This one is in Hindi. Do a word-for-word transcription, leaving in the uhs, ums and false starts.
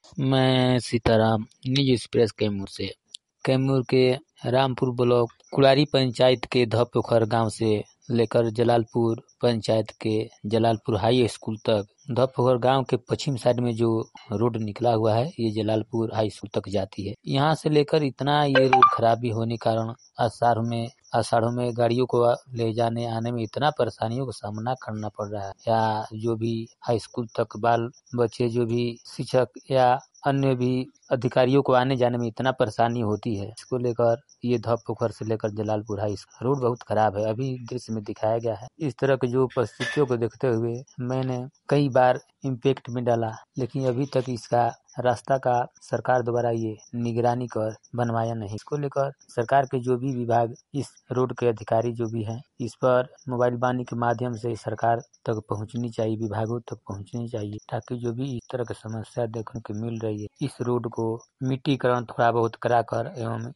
मैं सीताराम, न्यूज एक्सप्रेस कैमूर से। कैमूर के रामपुर ब्लॉक कुड़ारी पंचायत के धपोखर गांव से लेकर जलालपुर पंचायत के जलालपुर हाई स्कूल तक, धपोखर गांव के पश्चिम साइड में जो रोड निकला हुआ है ये जलालपुर हाई स्कूल तक जाती है। यहाँ से लेकर इतना ये रोड खराबी होने के कारण आषाढ़ में आषाढ़ों में गाड़ियों को ले जाने आने में इतना परेशानियों का सामना करना पड़ रहा है। या जो भी हाई स्कूल तक बाल बच्चे जो भी शिक्षक या अन्य भी अधिकारियों को आने जाने में इतना परेशानी होती है। इसको लेकर ये धपोखर से लेकर जलालपुर हाई स्कूल रोड बहुत खराब है, अभी दृश्य में दिखाया गया है। इस तरह के जो परिस्थितियों को देखते हुए मैंने कई बार इम्पैक्ट में डाला, लेकिन अभी तक इसका रास्ता का सरकार द्वारा ये निगरानी कर बनवाया नहीं। इसको लेकर सरकार के जो भी विभाग, इस रोड के अधिकारी जो भी हैं, इस पर मोबाइल वाणी के माध्यम से सरकार तक पहुंचनी चाहिए, विभागों तक पहुंचनी चाहिए, ताकि जो भी इस तरह की समस्या देखने को मिल रही है इस रोड को मिट्टीकरण थोड़ा बहुत कराकर एवं